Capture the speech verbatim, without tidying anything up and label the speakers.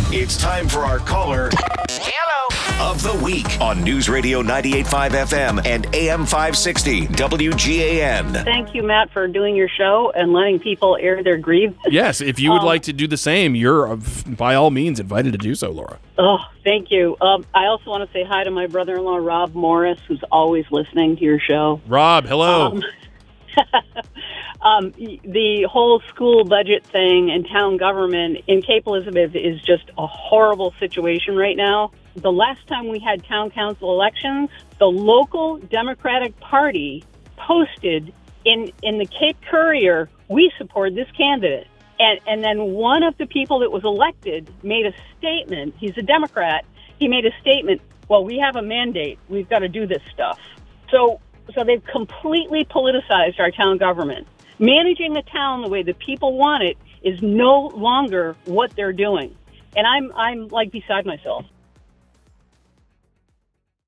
Speaker 1: It's time for our caller Hello. of the week on News Radio ninety-eight point five F M and A M five sixty W G A N.
Speaker 2: Thank you, Matt, for doing your show and letting people air their grievances.
Speaker 3: Yes, if you would
Speaker 2: um,
Speaker 3: like to do the same, you're uh, by all means invited to do so, Laura.
Speaker 2: Oh, thank you. Um, I also want to say hi to my brother-in-law, Rob Morris, who's always listening to your show.
Speaker 3: Rob, hello.
Speaker 2: Um, um, the whole school budget thing and town government in Cape Elizabeth is just a horrible situation right now. The last time we had town council elections, the local Democratic Party posted in, in the Cape Courier, we support this candidate. And, and then one of the people that was elected made a statement. He's a Democrat. He made a statement, well, we have a mandate. We've got to do this stuff. So so they've completely politicized our town government. Managing the town the way the people want it is no longer what they're doing. And I'm I'm like beside myself.